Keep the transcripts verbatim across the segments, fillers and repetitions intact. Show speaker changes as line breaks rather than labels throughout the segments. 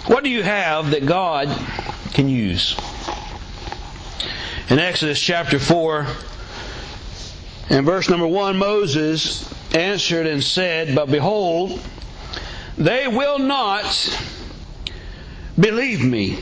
What do you have that God can use? In Exodus chapter four, in verse number one, Moses answered and said, "But behold, they will not believe me."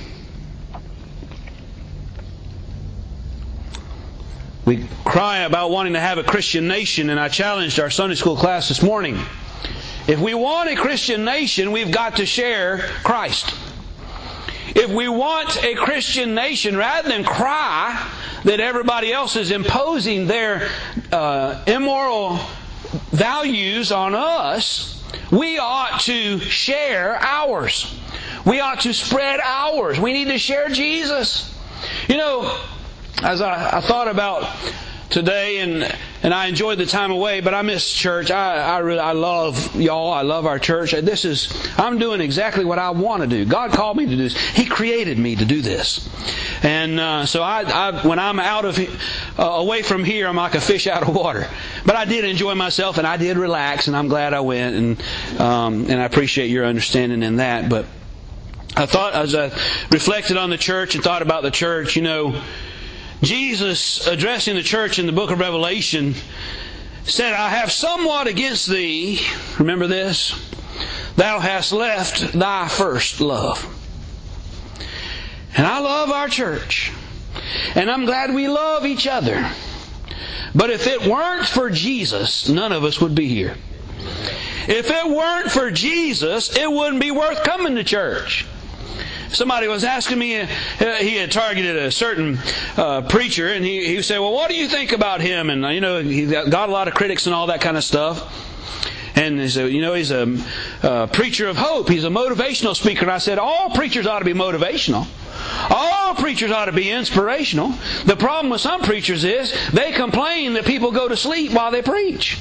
We cry about wanting to have a Christian nation, and I challenged our Sunday school class this morning. If we want a Christian nation, we've got to share Christ. If we want a Christian nation, rather than cry that everybody else is imposing their uh, immoral values on us, we ought to share ours. We ought to spread ours. We need to share Jesus. You know, as I, I thought about today, and and I enjoyed the time away, but I miss church. I I really I love y'all. I love our church. This is I'm doing exactly what I want to do. God called me to do this. He created me to do this, and uh, so I, I when I'm out of uh, away from here, I'm like a fish out of water. But I did enjoy myself, and I did relax, and I'm glad I went, and um, and I appreciate your understanding in that. But I thought, as I reflected on the church and thought about the church, you know, Jesus, addressing the church in the book of Revelation, said, "I have somewhat against thee," remember this, "thou hast left thy first love." And I love our church, and I'm glad we love each other. But if it weren't for Jesus, none of us would be here. If it weren't for Jesus, it wouldn't be worth coming to church. Somebody was asking me, uh, he had targeted a certain uh, preacher, and he, he said, "Well, what do you think about him?" And, you know, he got a lot of critics and all that kind of stuff. And he said, you know, he's a uh, preacher of hope. He's a motivational speaker. And I said, all preachers ought to be motivational. All preachers ought to be inspirational. The problem with some preachers is they complain that people go to sleep while they preach.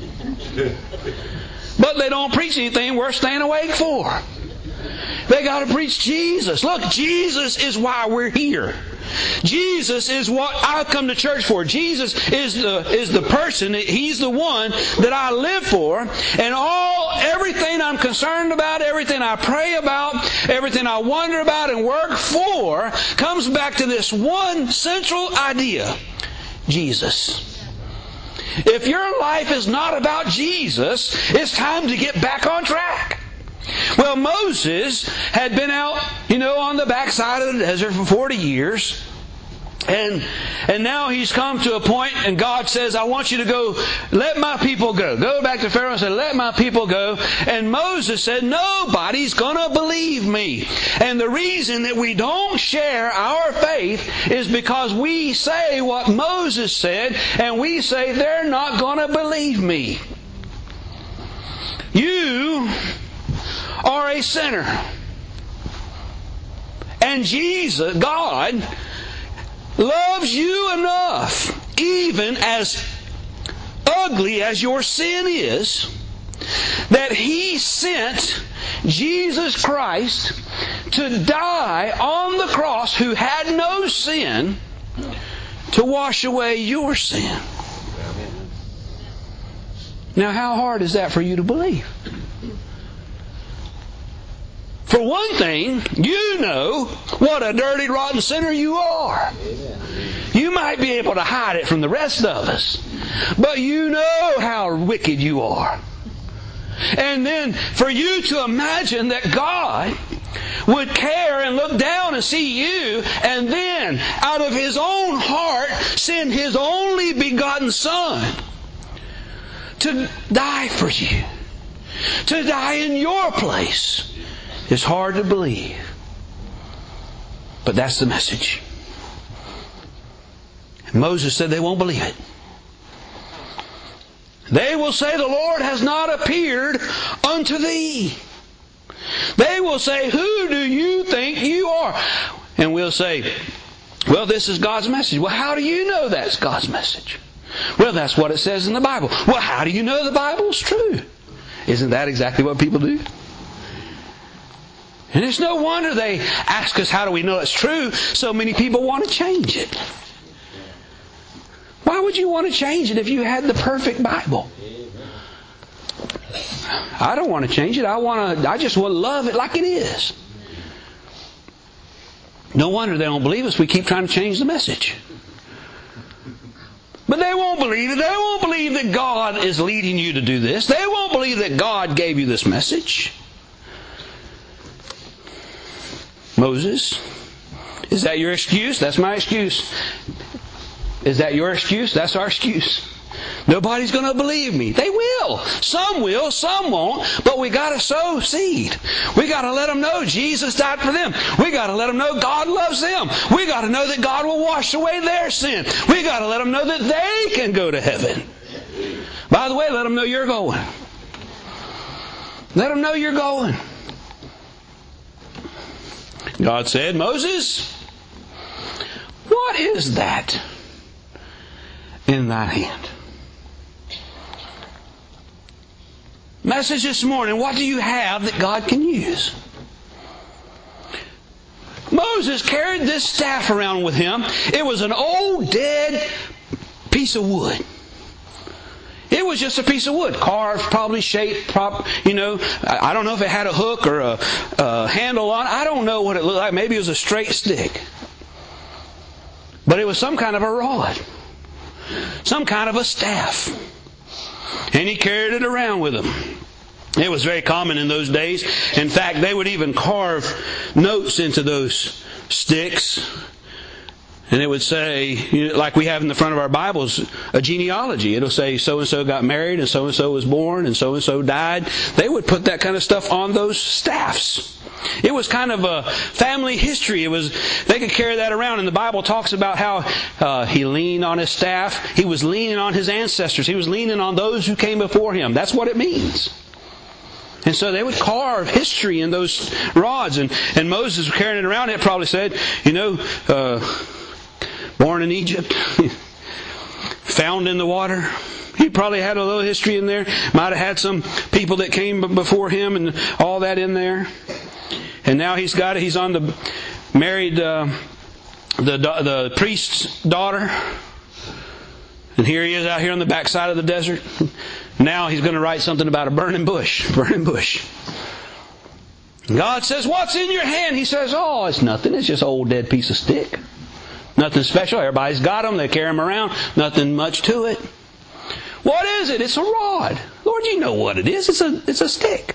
But they don't preach anything worth staying awake for. They got to preach Jesus. Look, Jesus is why we're here. Jesus is what I've come to church for. Jesus is the is the person. He's the one that I live for. And all everything I'm concerned about, everything I pray about, everything I wonder about and work for comes back to this one central idea: Jesus. If your life is not about Jesus, it's time to get back on track. Well, Moses had been out, you know, on the backside of the desert for forty years. And and now he's come to a point, and God says, "I want you to go, let my people go." Go back to Pharaoh and say, "Let my people go." And Moses said, "Nobody's going to believe me." And the reason that we don't share our faith is because we say what Moses said, and we say, "They're not going to believe me." You are a sinner. And Jesus, God, loves you enough, even as ugly as your sin is, that He sent Jesus Christ to die on the cross, who had no sin, to wash away your sin. Now, how hard is that for you to believe? For one thing, you know what a dirty, rotten sinner you are. You might be able to hide it from the rest of us, but you know how wicked you are. And then for you to imagine that God would care and look down and see you, and then out of His own heart send His only begotten Son to die for you, to die in your place, it's hard to believe. But that's the message. Moses said they won't believe it. They will say, "The Lord has not appeared unto thee." They will say, "Who do you think you are?" And we'll say, "Well, this is God's message." Well, how do you know that's God's message? Well, that's what it says in the Bible. Well, how do you know the Bible's true? Isn't that exactly what people do? And it's no wonder they ask us, how do we know it's true? So many people want to change it. Why would you want to change it if you had the perfect Bible? I don't want to change it. I want to. I just want to love it like it is. No wonder they don't believe us. We keep trying to change the message. But they won't believe it. They won't believe that God is leading you to do this. They won't believe that God gave you this message. Moses, is that your excuse? That's my excuse. Is that your excuse? That's our excuse. Nobody's going to believe me. They will. Some will, some won't. But we got to sow seed. We got to let them know Jesus died for them. We got to let them know God loves them. We got to know that God will wash away their sin. We got to let them know that they can go to heaven. By the way, let them know you're going. Let them know you're going. God said, Moses, what is that in thy hand? Message this morning, what do you have that God can use? Moses carried this staff around with him. It was an old, dead piece of wood. It was just a piece of wood, carved, probably shaped, prop, you know. I don't know if it had a hook or a, a handle on it. I don't know what it looked like. Maybe it was a straight stick. But it was some kind of a rod. Some kind of a staff. And he carried it around with him. It was very common in those days. In fact, they would even carve notes into those sticks. And it would say, you know, like we have in the front of our Bibles, a genealogy. It'll say so-and-so got married and so-and-so was born and so-and-so died. They would put that kind of stuff on those staffs. It was kind of a family history. It was, they could carry that around. And the Bible talks about how uh, he leaned on his staff. He was leaning on his ancestors. He was leaning on those who came before him. That's what it means. And so they would carve history in those rods. And, and Moses was carrying it around. It probably said, you know, uh, born in Egypt, found in the water. He probably had a little history in there. Might have had some people that came before him and all that in there. And now he's got it. He's on the married uh, the the priest's daughter. And here he is out here on the backside of the desert. Now he's going to write something about a burning bush. Burning bush. God says, what's in your hand? He says, oh, it's nothing. It's just an old dead piece of stick. Nothing special. Everybody's got them. They carry them around. Nothing much to it. What is it? It's a rod. Lord, you know what it is. It's a, it's a stick.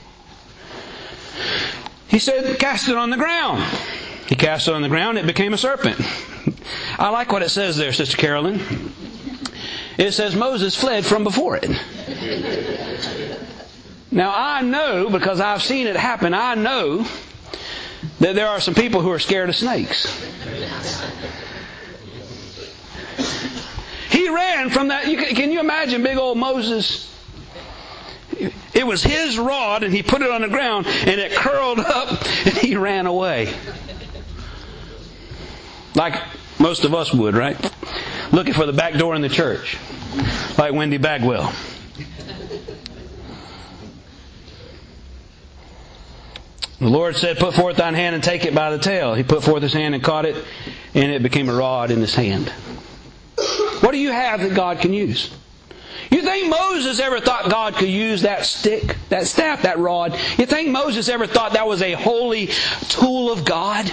He said, cast it on the ground. He cast it on the ground. It became a serpent. I like what it says there, Sister Carolyn. It says Moses fled from before it. Now I know, because I've seen it happen, I know that there are some people who are scared of snakes. He ran from that. You can, can you imagine big old Moses? It was his rod and he put it on the ground and it curled up and he ran away. Like most of us would, right? Looking for the back door in the church. Like Wendy Bagwell. The Lord said, put forth thine hand and take it by the tail. He put forth his hand and caught it, and it became a rod in his hand. What do you have that God can use? You think Moses ever thought God could use that stick, that staff, that rod? You think Moses ever thought that was a holy tool of God?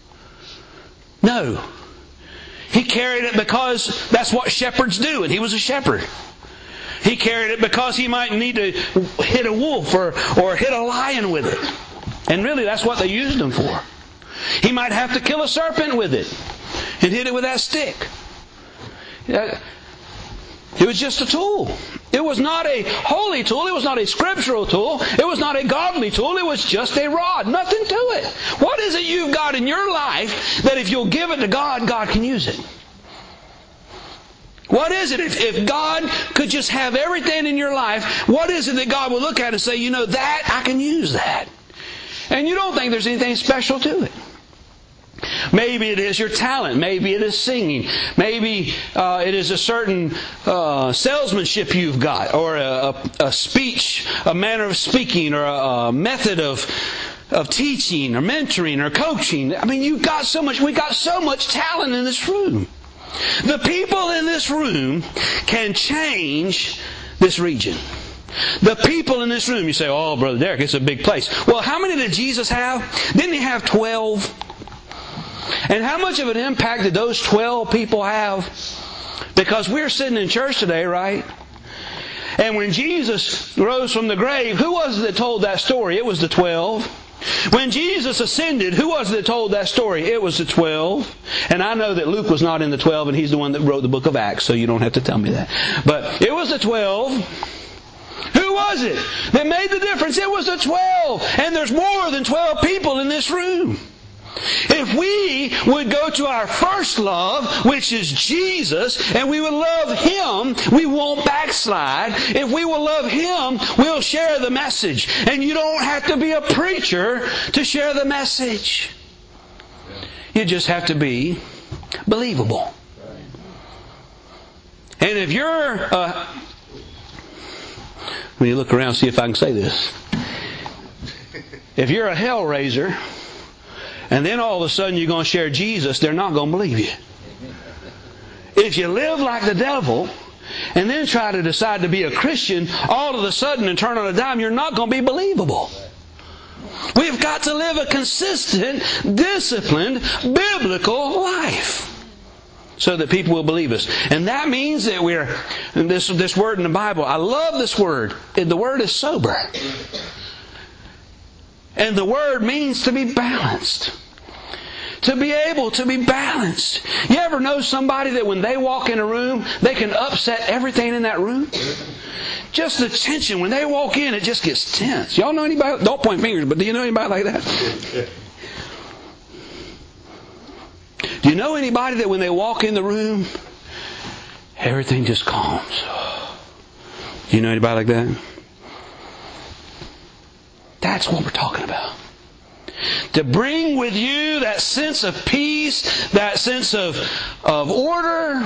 No. He carried it because that's what shepherds do, and he was a shepherd. He carried it because he might need to hit a wolf or, or hit a lion with it. And really, that's what they used them for. He might have to kill a serpent with it and hit it with that stick. It was just a tool. It was not a holy tool. It was not a scriptural tool. It was not a godly tool. It was just a rod. Nothing to it. What is it you've got in your life that if you'll give it to God, God can use it? What is it? If, if God could just have everything in your life, what is it that God will look at and say, you know, that, I can use that. And you don't think there's anything special to it. Maybe it is your talent. Maybe it is singing. Maybe uh, it is a certain uh, salesmanship you've got, or a, a, a speech, a manner of speaking, or a, a method of of teaching, or mentoring, or coaching. I mean, you've got so much. We got so much talent in this room. The people in this room can change this region. The people in this room. You say, "Oh, Brother Derek, it's a big place." Well, how many did Jesus have? Didn't he have twelve? And how much of an impact did those twelve people have? Because we're sitting in church today, right? And when Jesus rose from the grave, who was it that told that story? It was the twelve. When Jesus ascended, who was it that told that story? It was the twelve. And I know that Luke was not in the twelve, and he's the one that wrote the book of Acts, so you don't have to tell me that. But it was the twelve. Who was it that made the difference? It was the twelve. And there's more than twelve people in this room. If we would go to our first love, which is Jesus, and we would love Him, we won't backslide. If we will love Him, we'll share the message. And you don't have to be a preacher to share the message. You just have to be believable. And if you're... Uh, let me look around and see if I can say this. If you're a hellraiser, and then all of a sudden you're going to share Jesus, they're not going to believe you. If you live like the devil, and then try to decide to be a Christian, all of a sudden and turn on a dime, you're not going to be believable. We've got to live a consistent, disciplined, biblical life, so that people will believe us. And that means that we're, this, this word in the Bible, I love this word. The word is sober. And the word means to be balanced. To be able to be balanced. You ever know somebody that when they walk in a room, they can upset everything in that room? Just the tension. When they walk in, it just gets tense. Y'all know anybody? Don't point fingers, but do you know anybody like that? Do you know anybody that when they walk in the room, everything just calms? Do you know anybody like that? That's what we're talking about. To bring with you that sense of peace, that sense of, of order.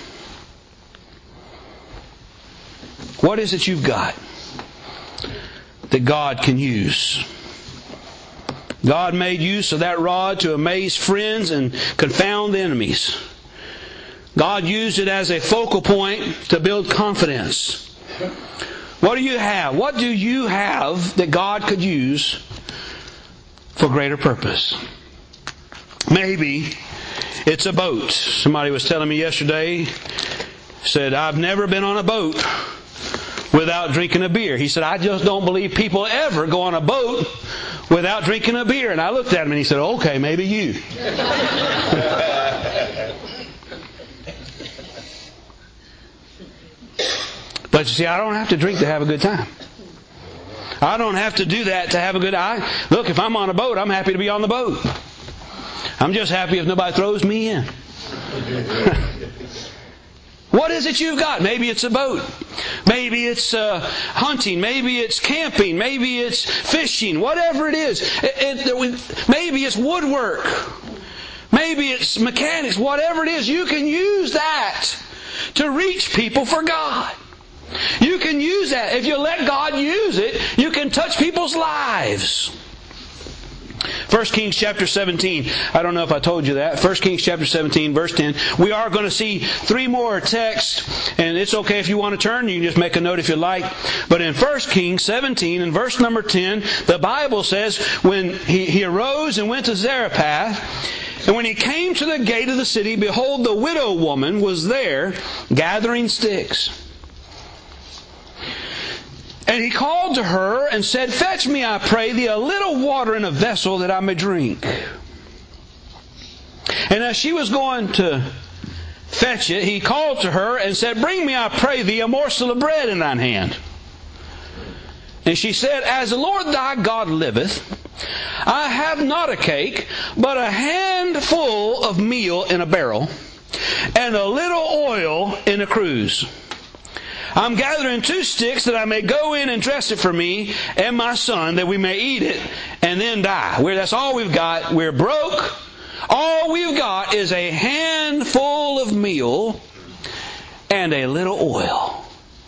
What is it you've got that God can use? God made use of that rod to amaze friends and confound enemies. God used it as a focal point to build confidence. What do you have? What do you have that God could use for greater purpose? Maybe it's a boat. Somebody was telling me yesterday, said, I've never been on a boat without drinking a beer. He said, I just don't believe people ever go on a boat without drinking a beer. And I looked at him and he said, okay, maybe you. But you see, I don't have to drink to have a good time. I don't have to do that to have a good time. Look, if I'm on a boat, I'm happy to be on the boat. I'm just happy if nobody throws me in. What is it you've got? Maybe it's a boat. Maybe it's uh, hunting. Maybe it's camping. Maybe it's fishing. Whatever it is. It, it, maybe it's woodwork. Maybe it's mechanics. Whatever it is, you can use that to reach people for God. You can use that. If you let God use it, you can touch people's lives. First Kings chapter seventeen. I don't know if I told you that. First Kings chapter seventeen, verse ten. We are going to see three more texts, and it's okay if you want to turn. You can just make a note if you like. But in First Kings seventeen, in verse number ten, the Bible says, when he, he arose and went to Zarephath, and when he came to the gate of the city, behold, the widow woman was there gathering sticks. And he called to her and said, fetch me, I pray thee, a little water in a vessel that I may drink. And as she was going to fetch it, he called to her and said, bring me, I pray thee, a morsel of bread in thine hand. And she said, as the Lord thy God liveth, I have not a cake, but a handful of meal in a barrel, and a little oil in a cruse. I'm gathering two sticks that I may go in and dress it for me and my son, that we may eat it and then die. We're, that's all we've got. We're broke. All we've got is a handful of meal and a little oil.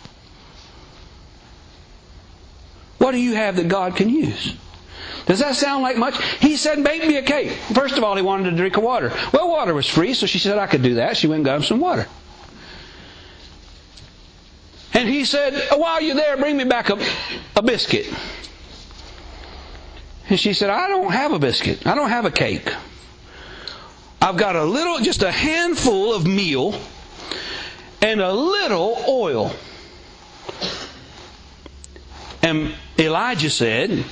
What do you have that God can use? Does that sound like much? He said, bake me a cake. First of all, he wanted to drink of water. Well, water was free, so she said, I could do that. She went and got him some water. And he said, while you're there, bring me back a, a biscuit. And she said, I don't have a biscuit. I don't have a cake. I've got a little, just a handful of meal and a little oil. And Elijah said,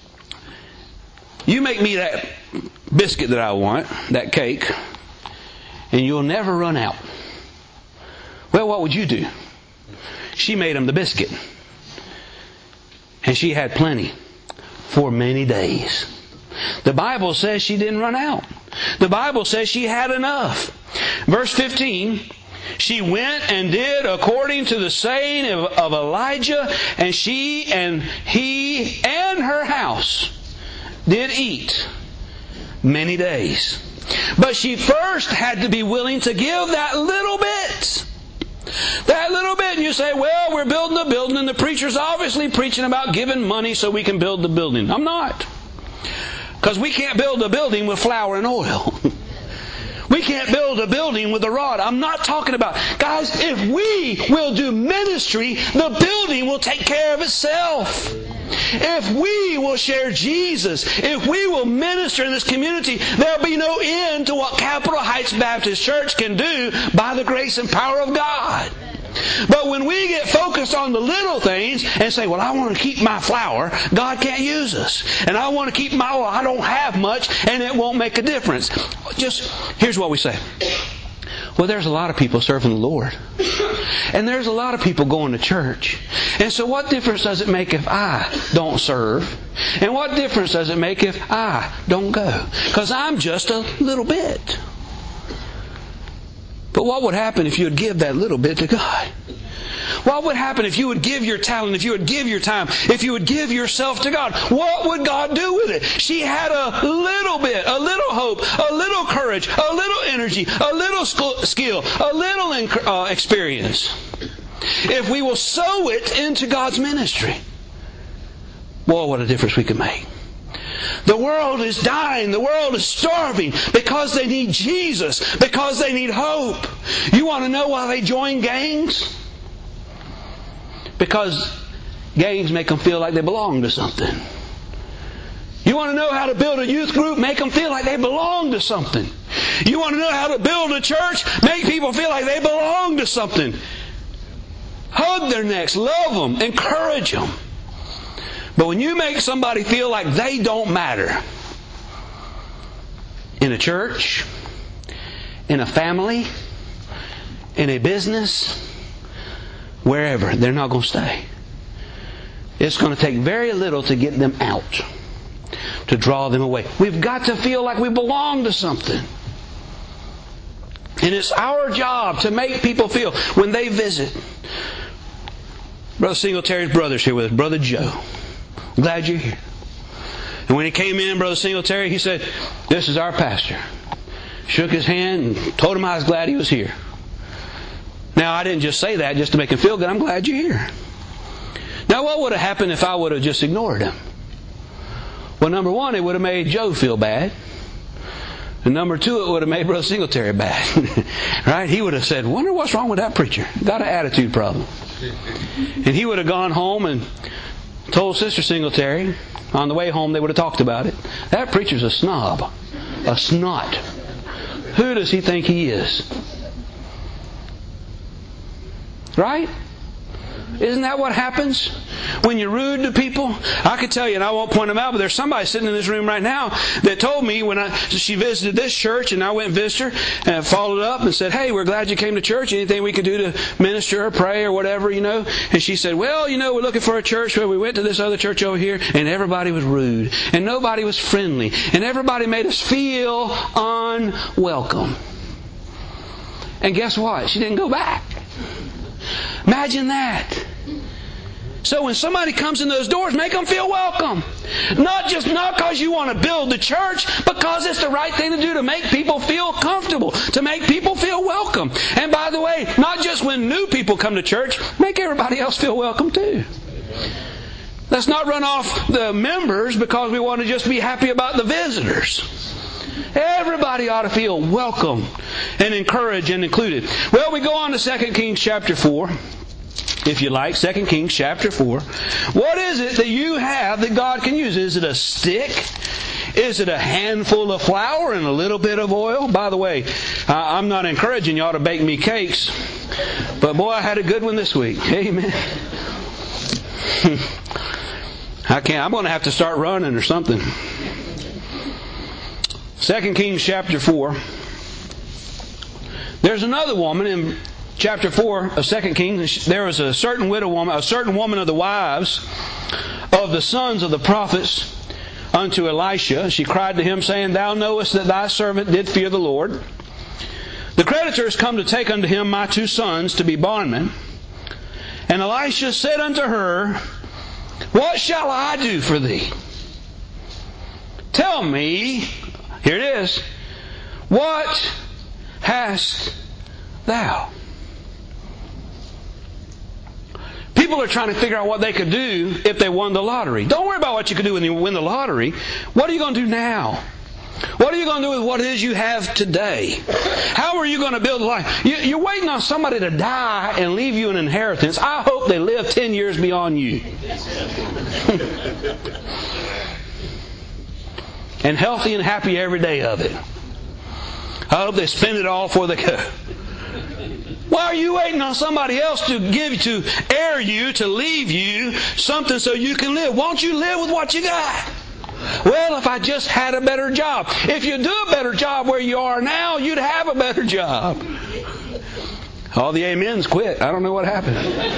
you make me that biscuit that I want, that cake, and you'll never run out. Well, what would you do? She made him the biscuit. And she had plenty for many days. The Bible says she didn't run out. The Bible says she had enough. Verse fifteen, she went and did according to the saying of, of Elijah, and she and he and her house did eat many days. But she first had to be willing to give that little bit. That little bit. And you say, well, we're building a building and the preacher's obviously preaching about giving money so we can build the building. I'm not. Because we can't build a building with flour and oil. We can't build a building with a rod. I'm not talking about... Guys, if we will do ministry, the building will take care of itself. If we will share Jesus, if we will minister in this community, there'll be no end to what Capitol Heights Baptist Church can do by the grace and power of God. But when we get focused on the little things and say, well, I want to keep my flour, God can't use us. And I want to keep my oil, I don't have much, and it won't make a difference. Just, here's what we say. Well, there's a lot of people serving the Lord. And there's a lot of people going to church. And so what difference does it make if I don't serve? And what difference does it make if I don't go? Because I'm just a little bit. But what would happen if you would give that little bit to God? What would happen if you would give your talent, if you would give your time, if you would give yourself to God? What would God do with it? She had a little bit, a little hope, a little courage, a little energy, a little skill, a little uh, experience. If we will sow it into God's ministry, boy, what a difference we could make. The world is dying. The world is starving because they need Jesus, because they need hope. You want to know why they join gangs? Because gangs make them feel like they belong to something. You want to know how to build a youth group? Make them feel like they belong to something. You want to know how to build a church? Make people feel like they belong to something. Hug their necks, love them, encourage them. But when you make somebody feel like they don't matter, in a church, in a family, in a business, wherever, they're not going to stay. It's going to take very little to get them out, to draw them away. We've got to feel like we belong to something. And it's our job to make people feel when they visit. Brother Singletary's brother's here with us, Brother Joe. Glad you're here. And when he came in, Brother Singletary, he said, this is our pastor. Shook his hand and told him I was glad he was here. Now, I didn't just say that just to make him feel good. I'm glad you're here. Now, what would have happened if I would have just ignored him? Well, number one, it would have made Joe feel bad. And number two, it would have made Brother Singletary bad. Right? He would have said, wonder what's wrong with that preacher. Got an attitude problem. And he would have gone home and told Sister Singletary, on the way home they would have talked about it. That preacher's a snob. A snot. Who does he think he is? Right? Isn't that what happens when you're rude to people? I could tell you, and I won't point them out, but there's somebody sitting in this room right now that told me when I she visited this church and I went and visited her and followed up and said, hey, we're glad you came to church. Anything we could do to minister or pray or whatever, you know? And she said, well, you know, we're looking for a church where we went to this other church over here and everybody was rude and nobody was friendly and everybody made us feel unwelcome. And guess what? She didn't go back. Imagine that. So when somebody comes in those doors, make them feel welcome. Not just not because you want to build the church, but because it's the right thing to do to make people feel comfortable, to make people feel welcome. And by the way, not just when new people come to church, make everybody else feel welcome too. Let's not run off the members because we want to just be happy about the visitors. Everybody ought to feel welcome and encouraged and included. Well, we go on to Second Kings chapter four, if you like. Second Kings chapter four. What is it that you have that God can use? Is it a stick? Is it a handful of flour and a little bit of oil? By the way, I'm not encouraging y'all to bake me cakes, but boy, I had a good one this week. Amen. I can't. I'm going to have to start running or something. Second Kings chapter four. There's another woman in chapter four of Second Kings. There was a certain widow woman, a certain woman of the wives of the sons of the prophets unto Elisha. She cried to him, saying, Thou knowest that thy servant did fear the Lord. The creditors come to take unto him my two sons to be bondmen. And Elisha said unto her, What shall I do for thee? Tell me, here it is, what hast thou? People are trying to figure out what they could do if they won the lottery. Don't worry about what you could do when you win the lottery. What are you going to do now? What are you going to do with what it is you have today? How are you going to build a life? You're waiting on somebody to die and leave you an inheritance. I hope they live ten years beyond you. And healthy and happy every day of it. I hope they spend it all before they go. Why are you waiting on somebody else to give, to heir you, to leave you something so you can live? Won't you live with what you got? Well, if I just had a better job. If you do a better job where you are now, you'd have a better job. All the amens quit. I don't know what happened.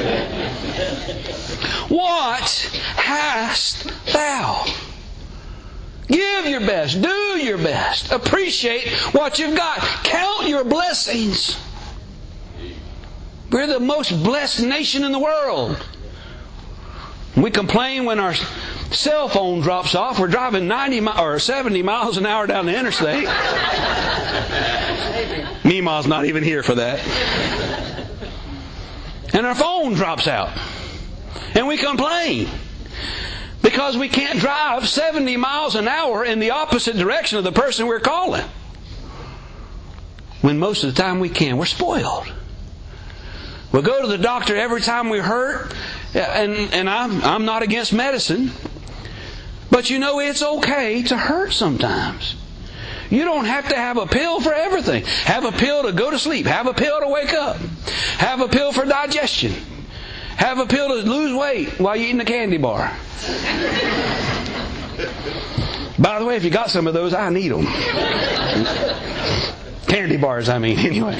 What hast thou? Give your best. Do your best. Appreciate what you've got. Count your blessings. We're the most blessed nation in the world. We complain when our cell phone drops off. We're driving ninety mi- or seventy miles an hour down the interstate. Meemaw's not even here for that. And our phone drops out. And we complain. Because we can't drive seventy miles an hour in the opposite direction of the person we're calling. When most of the time we can. We're spoiled. We'll go to the doctor every time we hurt. And, and I'm, I'm not against medicine. But you know, it's okay to hurt sometimes. You don't have to have a pill for everything. Have a pill to go to sleep. Have a pill to wake up. Have a pill for digestion. Have a pill to lose weight while you're eating a candy bar. By the way, if you got some of those, I need them. Candy bars, I mean, anyway.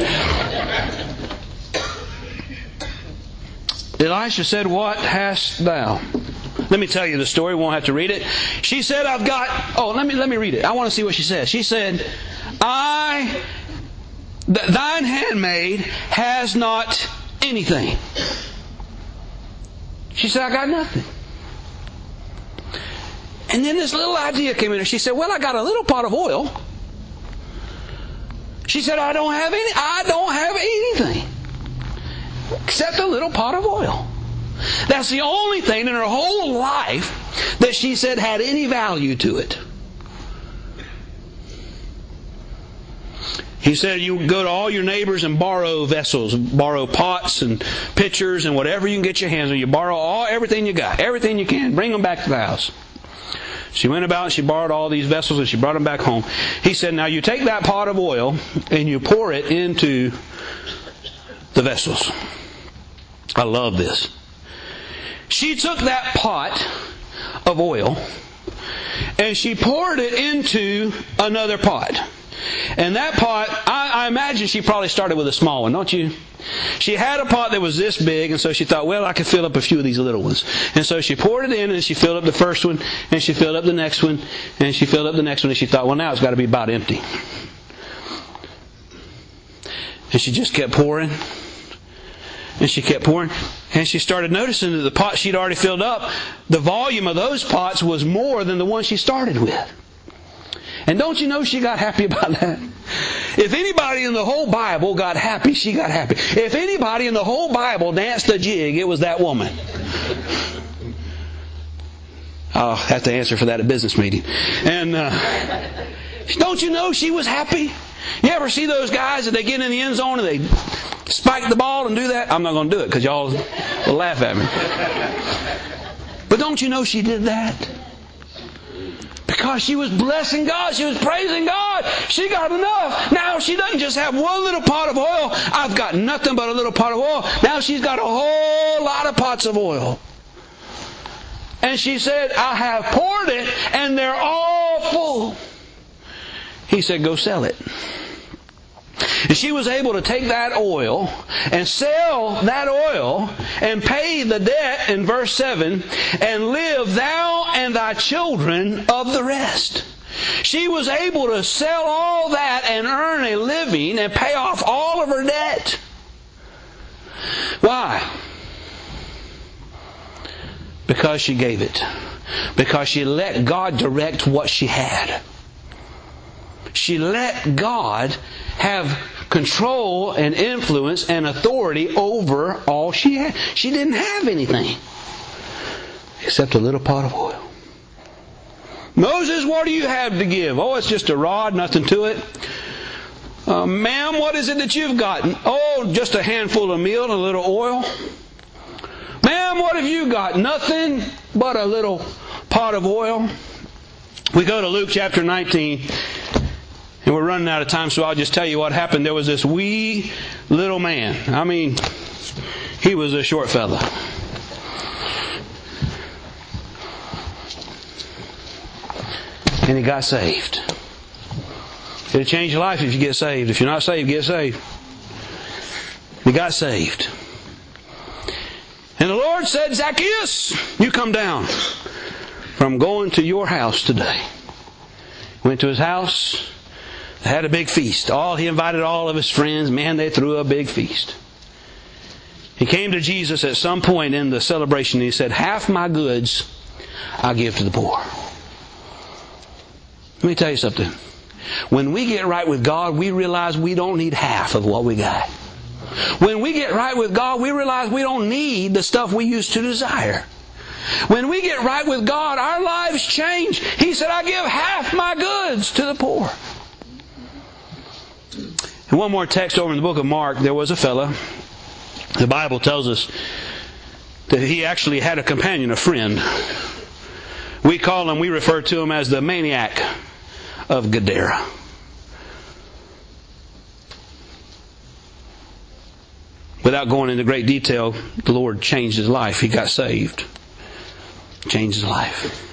Elisha said, What hast thou? Let me tell you the story. We won't have to read it. She said, I've got... Oh, let me let me read it. I want to see what she says. She said, I... Th- thine handmaid has not anything. She said, I got nothing. And then this little idea came in her. She said, well, I got a little pot of oil. She said, I don't have any, I don't have anything except a little pot of oil. That's the only thing in her whole life that she said had any value to it. He said, you go to all your neighbors and borrow vessels, borrow pots and pitchers and whatever you can get your hands on. You borrow all everything you got, everything you can. Bring them back to the house. She went about and she borrowed all these vessels and she brought them back home. He said, now you take that pot of oil and you pour it into the vessels. I love this. She took that pot of oil and she poured it into another pot. And that pot, I, I imagine she probably started with a small one, don't you? She had a pot that was this big, and so she thought, well, I could fill up a few of these little ones. And so she poured it in, and she filled up the first one, and she filled up the next one, and she filled up the next one, and she thought, well, now it's got to be about empty. And she just kept pouring, and she kept pouring, and she started noticing that the pot she'd already filled up, the volume of those pots was more than the one she started with. And don't you know she got happy about that? If anybody in the whole Bible got happy, she got happy. If anybody in the whole Bible danced a jig, it was that woman. I'll have to answer for that at business meeting. And uh, don't you know she was happy? You ever see those guys that they get in the end zone and they spike the ball and do that? I'm not going to do it because y'all will laugh at me. But don't you know she did that? Because because she was blessing God. She was praising God. She got enough. Now she doesn't just have one little pot of oil. I've got nothing but a little pot of oil. Now she's got a whole lot of pots of oil. And she said, I have poured it and they're all full. He said, go sell it. And she was able to take that oil and sell that oil and pay the debt in verse seven and live thou and thy children of the rest. She was able to sell all that and earn a living and pay off all of her debt. Why? Because she gave it. Because she let God direct what she had. She let God have control and influence and authority over all she had. She didn't have anything except a little pot of oil. Moses, what do you have to give? Oh, it's just a rod, nothing to it. Uh, ma'am, what is it that you've gotten? Oh, just a handful of meal and a little oil. Ma'am, what have you got? Nothing but a little pot of oil. We go to Luke chapter nineteen. And we're running out of time, so I'll just tell you what happened. There was this wee little man. I mean, he was a short fella. And he got saved. It'll change your life if you get saved. If you're not saved, get saved. He got saved. And the Lord said, Zacchaeus, you come down. For I'm going to your house today. Went to his house. Had a big feast. All he invited all of his friends. Man, they threw a big feast. He came to Jesus at some point in the celebration and he said, half my goods I give to the poor. Let me tell you something. When we get right with God, we realize we don't need half of what we got. When we get right with God, we realize we don't need the stuff we used to desire. When we get right with God, our lives change. He said, I give half my goods to the poor. And one more text over in the book of Mark, there was a fella. The Bible tells us that he actually had a companion, a friend. We call him, we refer to him as the maniac of Gadara. Without going into great detail, the Lord changed his life. He got saved. Changed his life.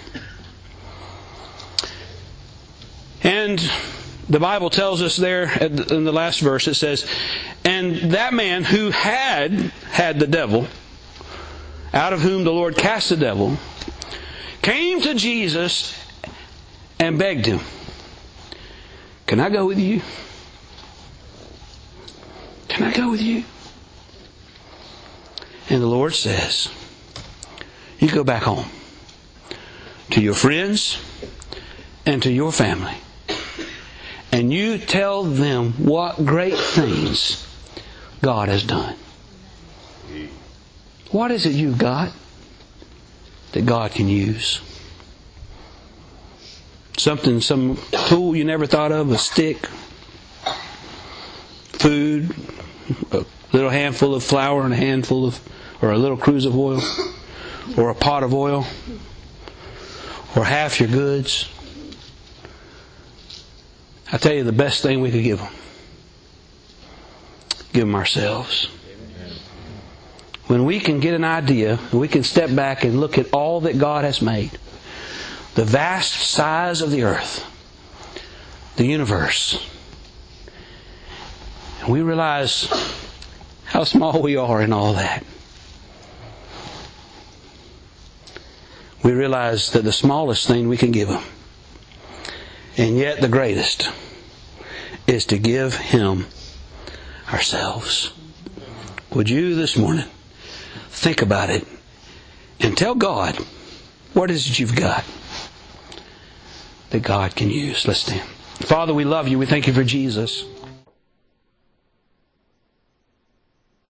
And the Bible tells us there in the last verse, it says, and that man who had had the devil, out of whom the Lord cast the devil, came to Jesus and begged him, can I go with you? Can I go with you? And the Lord says, you go back home to your friends and to your family. And you tell them what great things God has done. What is it you've got that God can use? Something, some tool you never thought of, a stick, food, a little handful of flour and a handful of, or a little cruse of oil, or a pot of oil, or half your goods. I tell you the best thing we could give them. Give them ourselves. When we can get an idea, we can step back and look at all that God has made. The vast size of the earth. The universe. And we realize how small we are in all that. We realize that the smallest thing we can give Him, and yet the greatest, is to give Him ourselves. Would you this morning think about it and tell God what is it you've got that God can use? Let's stand. Father, we love you. We thank you for Jesus.